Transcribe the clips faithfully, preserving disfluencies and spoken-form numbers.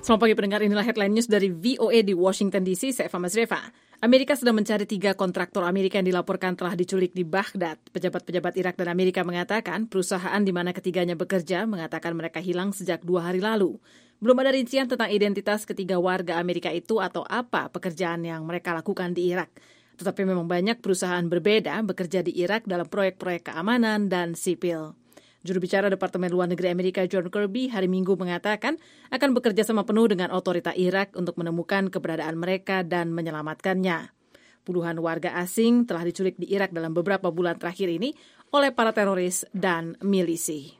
Selamat pagi pendengar, inilah headline news dari V O A di Washington D C, saya Eva Masreva. Amerika sedang mencari tiga kontraktor Amerika yang dilaporkan telah diculik di Baghdad. Pejabat-pejabat Irak dan Amerika mengatakan perusahaan di mana ketiganya bekerja mengatakan mereka hilang sejak dua hari lalu. Belum ada rincian tentang identitas ketiga warga Amerika itu atau apa pekerjaan yang mereka lakukan di Irak. Tetapi memang banyak perusahaan berbeda bekerja di Irak dalam proyek-proyek keamanan dan sipil. Juru bicara Departemen Luar Negeri Amerika John Kirby hari Minggu mengatakan akan bekerja sama penuh dengan otorita Irak untuk menemukan keberadaan mereka dan menyelamatkannya. Puluhan warga asing telah diculik di Irak dalam beberapa bulan terakhir ini oleh para teroris dan milisi.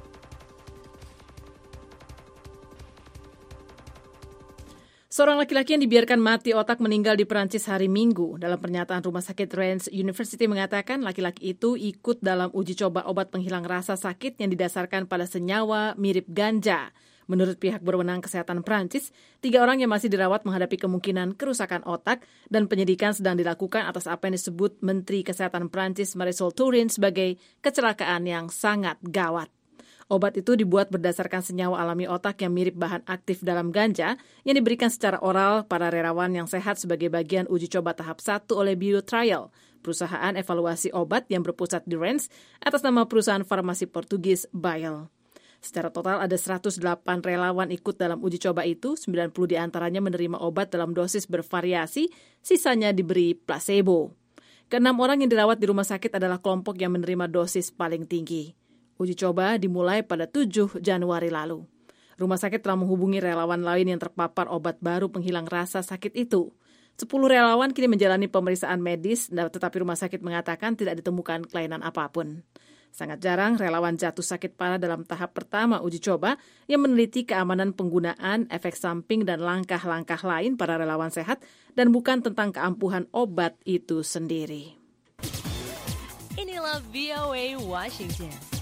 Seorang laki-laki yang dibiarkan mati otak meninggal di Perancis hari Minggu. Dalam pernyataan Rumah Sakit Rennes University mengatakan laki-laki itu ikut dalam uji coba obat penghilang rasa sakit yang didasarkan pada senyawa mirip ganja. Menurut pihak berwenang kesehatan Perancis, tiga orang yang masih dirawat menghadapi kemungkinan kerusakan otak dan penyidikan sedang dilakukan atas apa yang disebut Menteri Kesehatan Perancis Marisol Touraine sebagai kecelakaan yang sangat gawat. Obat itu dibuat berdasarkan senyawa alami otak yang mirip bahan aktif dalam ganja yang diberikan secara oral para relawan yang sehat sebagai bagian uji coba tahap satu oleh BioTrial, perusahaan evaluasi obat yang berpusat di Rennes atas nama perusahaan farmasi Portugis Bayer. Secara total ada seratus delapan relawan ikut dalam uji coba itu, sembilan puluh diantaranya menerima obat dalam dosis bervariasi, sisanya diberi placebo. Keenam orang yang dirawat di rumah sakit adalah kelompok yang menerima dosis paling tinggi. Uji coba dimulai pada tujuh Januari lalu. Rumah sakit telah menghubungi relawan lain yang terpapar obat baru penghilang rasa sakit itu. Sepuluh relawan kini menjalani pemeriksaan medis, tetapi rumah sakit mengatakan tidak ditemukan kelainan apapun. Sangat jarang relawan jatuh sakit parah dalam tahap pertama uji coba yang meneliti keamanan penggunaan, efek samping, dan langkah-langkah lain para relawan sehat dan bukan tentang keampuhan obat itu sendiri. Inilah V O A Washington.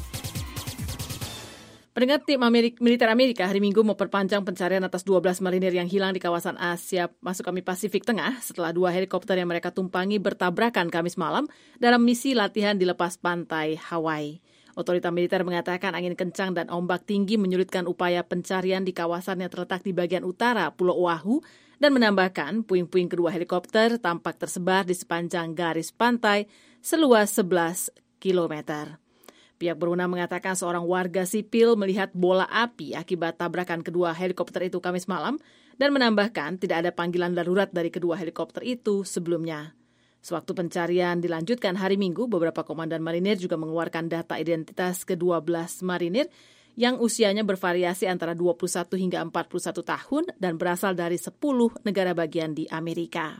Pendengar, tim Amerika, militer Amerika hari Minggu memperpanjang pencarian atas dua belas marinir yang hilang di kawasan Asia Masuk Kami Pasifik Tengah setelah dua helikopter yang mereka tumpangi bertabrakan Kamis malam dalam misi latihan di lepas pantai Hawaii. Otorita militer mengatakan angin kencang dan ombak tinggi menyulitkan upaya pencarian di kawasan yang terletak di bagian utara Pulau Oahu dan menambahkan puing-puing kedua helikopter tampak tersebar di sepanjang garis pantai seluas sebelas kilometer. Pihak berwenang mengatakan seorang warga sipil melihat bola api akibat tabrakan kedua helikopter itu Kamis malam dan menambahkan tidak ada panggilan darurat dari kedua helikopter itu sebelumnya. Sewaktu pencarian dilanjutkan hari Minggu, beberapa komandan marinir juga mengeluarkan data identitas ke dua belas marinir yang usianya bervariasi antara dua puluh satu hingga empat puluh satu tahun dan berasal dari sepuluh negara bagian di Amerika.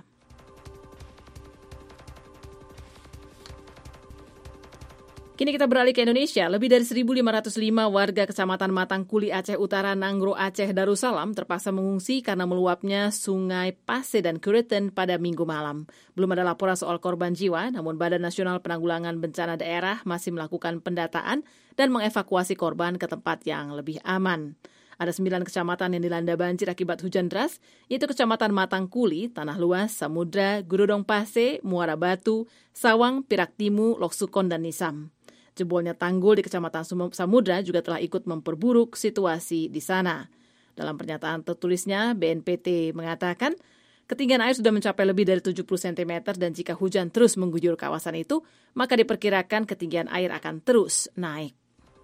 Kini kita beralih ke Indonesia. Lebih dari seribu lima ratus lima warga Kecamatan Matangkuli, Aceh Utara, Nanggro, Aceh, Darussalam terpaksa mengungsi karena meluapnya Sungai Pase dan Kureten pada Minggu malam. Belum ada laporan soal korban jiwa, namun Badan Nasional Penanggulangan Bencana Daerah masih melakukan pendataan dan mengevakuasi korban ke tempat yang lebih aman. Ada sembilan kecamatan yang dilanda banjir akibat hujan deras, yaitu Kecamatan Matangkuli, Tanah Luas, Samudra, Gurudong Pase, Muara Batu, Sawang, Piraktimu, Loksukon, dan Nisam. Jebolnya tanggul di Kecamatan Samudra juga telah ikut memperburuk situasi di sana. Dalam pernyataan tertulisnya, B N P T mengatakan ketinggian air sudah mencapai lebih dari tujuh puluh sentimeter dan jika hujan terus mengguyur kawasan itu, maka diperkirakan ketinggian air akan terus naik.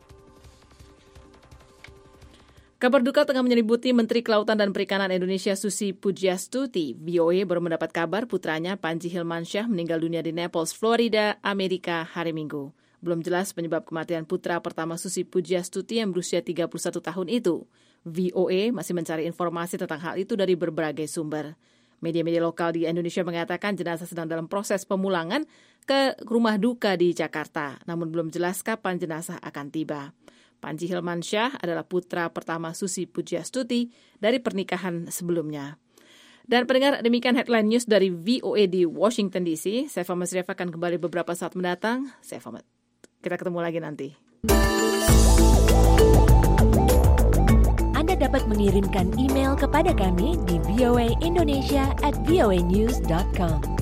Kabar duka tengah menyelimuti Menteri Kelautan dan Perikanan Indonesia Susi Pujiastuti. V O A baru mendapat kabar putranya Panji Hilmansyah meninggal dunia di Naples, Florida, Amerika hari Minggu. Belum jelas penyebab kematian putra pertama Susi Pujiastuti yang berusia tiga puluh satu tahun itu. V O A masih mencari informasi tentang hal itu dari berbagai sumber. Media-media lokal di Indonesia mengatakan jenazah sedang dalam proses pemulangan ke rumah duka di Jakarta, namun belum jelas kapan jenazah akan tiba. Panji Hilmansyah adalah putra pertama Susi Pujiastuti dari pernikahan sebelumnya. Dan pendengar, demikian headline news dari V O A di Washington D C. Saya Eva Masreva akan kembali beberapa saat mendatang. Saya Eva, kita ketemu lagi nanti. Anda dapat mengirimkan email kepada kami di voaindonesia at voanews dot com.